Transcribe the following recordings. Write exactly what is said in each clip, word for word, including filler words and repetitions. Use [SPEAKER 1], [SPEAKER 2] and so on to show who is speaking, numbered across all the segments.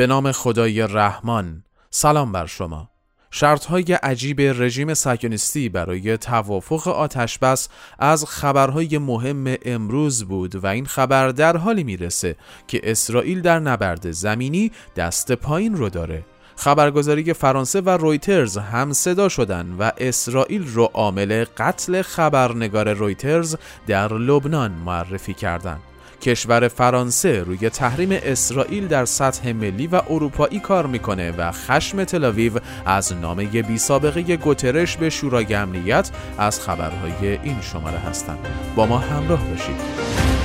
[SPEAKER 1] به نام خدای رحمان. سلام بر شما. شرط‌های عجیب رژیم صهیونیستی برای توافق آتش‌بس از خبرهای مهم امروز بود و این خبر در حالی میرسه که اسرائیل در نبرد زمینی دست پایین رو داره. خبرگزاری فرانسه و رویترز هم صدا شدن و اسرائیل رو عامل قتل خبرنگار رویترز در لبنان معرفی کردند. کشور فرانسه روی تحریم اسرائیل در سطح ملی و اروپایی کار میکنه و خشم تل‌آویو از نامه بی سابقه گوترش به شورای امنیت از خبرهای این شماره هستند. با ما همراه باشید.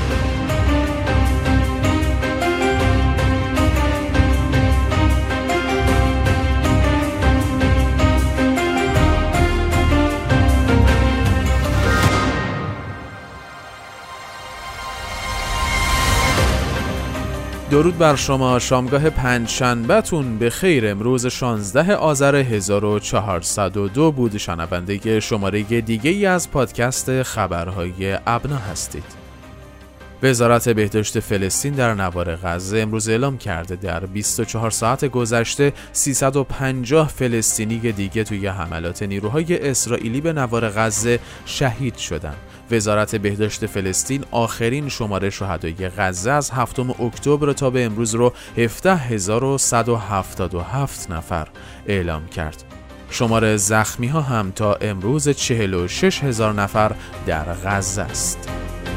[SPEAKER 1] درود بر شما. شامگاه پنجشنبه‌تون به خیر. امروز شانزده آذر هزار و چهارصد و دو بود. شنونده شماره دیگه ای از پادکست خبرهای ابنا هستید. وزارت بهداشت فلسطین در نوار غزه امروز اعلام کرده در بیست و چهار ساعت گذشته سیصد و پنجاه فلسطینی دیگه توی حملات نیروهای اسرائیلی به نوار غزه شهید شدند. وزارت بهداشت فلسطین آخرین شماره شهدای غزه از هفتم اکتبر تا به امروز رو هفده هزار و صد و هفتاد و هفت نفر اعلام کرد. شماره زخمی ها هم تا امروز چهل و شش هزار نفر در غزه است.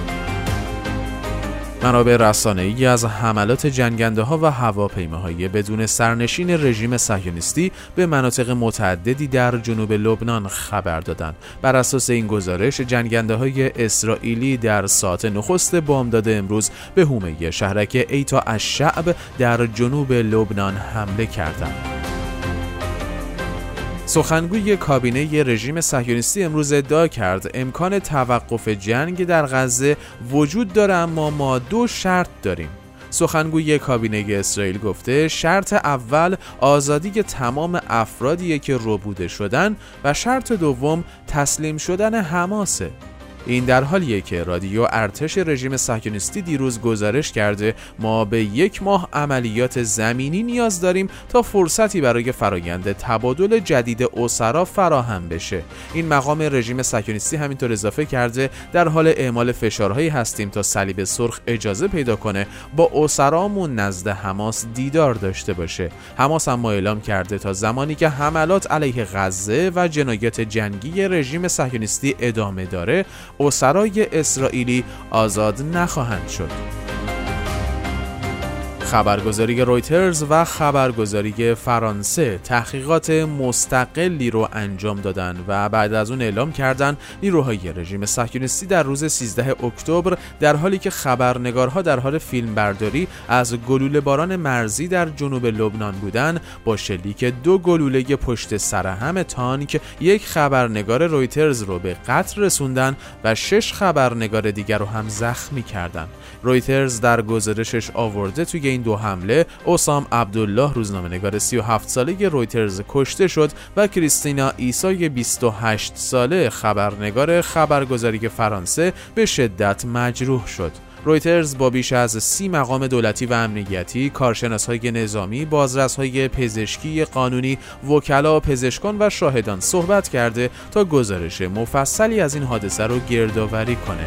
[SPEAKER 1] منابع رسانه‌ای از حملات جنگنده‌ها و هواپیماهای بدون سرنشین رژیم صهیونیستی به مناطق متعددی در جنوب لبنان خبر دادند. بر اساس این گزارش جنگنده‌های اسرائیلی در ساعت نخست بامداد امروز به حومه شهرک ایتا الشعب در جنوب لبنان حمله کردند. سخنگوی کابینه رژیم صهیونیستی امروز ادعا کرد امکان توقف جنگ در غزه وجود داره، اما ما دو شرط داریم. سخنگوی کابینه اسرائیل گفته شرط اول آزادی تمام افرادیه که ربوده شدن و شرط دوم تسلیم شدن حماسه. این در حالیه که رادیو ارتش رژیم صهیونیستی دیروز گزارش کرده ما به یک ماه عملیات زمینی نیاز داریم تا فرصتی برای فرایند تبادل جدید اسرا فراهم بشه. این مقام رژیم صهیونیستی همینطور اضافه کرده در حال اعمال فشارهایی هستیم تا صلیب سرخ اجازه پیدا کنه با اسرامون نزد حماس دیدار داشته باشه. حماس هم اعلام کرده تا زمانی که حملات علیه غزه و جنایات جنگی رژیم صهیونیستی ادامه داره اسرای اسرائیلی آزاد نخواهند شد. خبرگزاری رویترز و خبرگزاری فرانسه تحقیقات مستقلی رو انجام دادن و بعد از اون اعلام کردن نیروهای رژیم صهیونیستی در روز سیزده اکتبر در حالی که خبرنگارها در حال فیلمبرداری از گلوله باران مرزی در جنوب لبنان بودن با شلیک دو گلوله پشت سر هم تانک یک خبرنگار رویترز رو به قتل رسوندن و شش خبرنگار دیگر رو هم زخمی کردن. رویترز در گزارشش آورده توی این دو حمله اوسام عبدالله روزنامه‌نگار سی و هفت ساله رویترز کشته شد و کریستینا ایسای بیست و هشت ساله خبرنگار خبرگزاری فرانسه به شدت مجروح شد. رویترز با بیش از سی مقام دولتی و امنیتی، کارشناس‌های نظامی، بازرس‌های پزشکی قانونی، وکلا، پزشکان و شاهدان صحبت کرده تا گزارش مفصلی از این حادثه رو گردآوری کنه.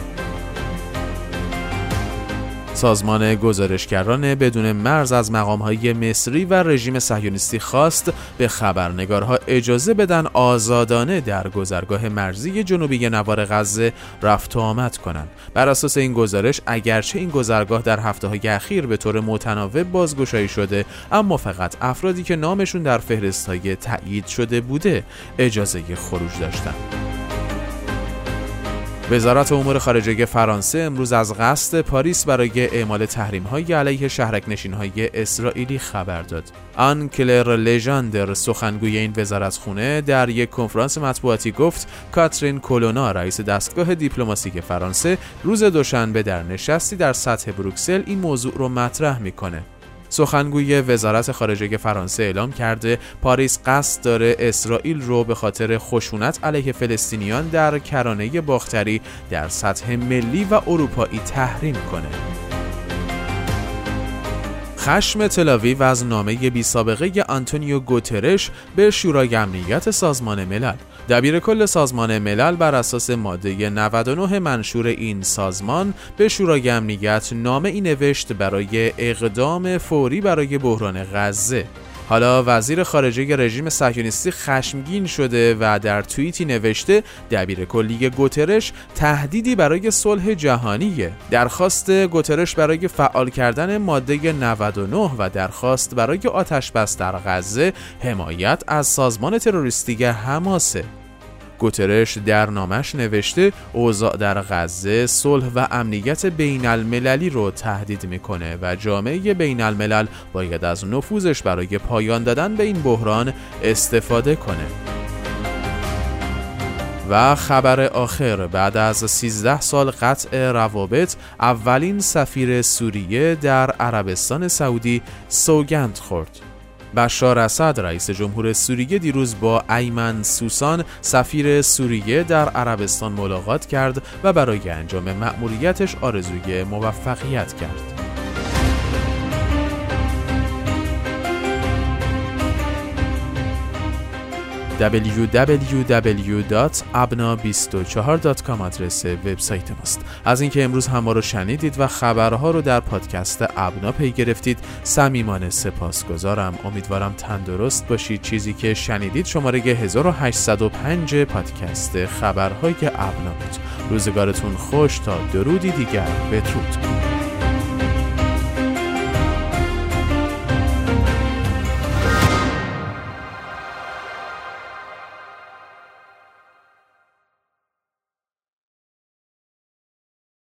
[SPEAKER 1] سازمان گزارشگران بدون مرز از مقام‌های مصری و رژیم صهیونیستی خواست به خبرنگارها اجازه بدن آزادانه در گذرگاه مرزی جنوبی نوار غزه رفت و آمد کنند. بر اساس این گزارش اگرچه این گذرگاه در هفته‌های اخیر به طور متناوب بازگشایی شده، اما فقط افرادی که نامشون در فهرست‌های تایید شده بوده اجازه خروج داشتند. وزارت امور خارجه فرانسه امروز از قصد پاریس برای اعمال تحریم‌های علیه شهرک‌نشین‌های اسرائیلی خبر داد. آن کلر لژاندر سخنگوی این وزارتخونه در یک کنفرانس مطبوعاتی گفت کاترین کولونا رئیس دستگاه دیپلماتیک فرانسه روز دوشنبه در نشستی در سطح بروکسل این موضوع رو مطرح می‌کنه. سخنگوی وزارت خارجه فرانسه اعلام کرده پاریس قصد داره اسرائیل رو به خاطر خشونت علیه فلسطینیان در کرانه باختری در سطح ملی و اروپایی تحریم کنه. خشم تل‌آویو از نامه بی سابقه آنتونیو گوترش به شورای امنیت سازمان ملل. دبیر کل سازمان ملل بر اساس ماده نود و نه منشور این سازمان به شورای امنیت نامه ای نوشت برای اقدام فوری برای بحران غزه. حالا وزیر خارجه رژیم صهیونیستی خشمگین شده و در توییتی نوشته دبیر کلی گوترش تهدیدی برای صلح جهانیه. درخواست گوترش برای فعال کردن ماده نود و نه و درخواست برای آتش‌بس در غزه حمایت از سازمان تروریستی حماسه. گوترش در نامش نوشته اوضاع در غزه صلح و امنیت بین المللی رو تهدید میکنه و جامعه بین الملل باید از نفوذش برای پایان دادن به این بحران استفاده کنه. و خبر آخر، بعد از سیزده سال قطع روابط اولین سفیر سوریه در عربستان سعودی سوگند خورد. بشار اسد رئیس جمهور سوریه دیروز با ایمن سوسان سفیر سوریه در عربستان ملاقات کرد و برای انجام مأموریتش آرزوی موفقیت کرد. دبلیو دبلیو دبلیو دات ابنا بیست و چهار دات کام آدرس وبسایت ماست. از اینکه امروز هم ما رو شنیدید و خبرها رو در پادکست ابنا پی گرفتید صمیمانه سپاسگزارم. امیدوارم تندرست باشید. چیزی که شنیدید شماره هزار و هشتصد و پنج پادکست خبرهای ابنا بود. روزگارتون خوش تا درودی دیگر. بدرود.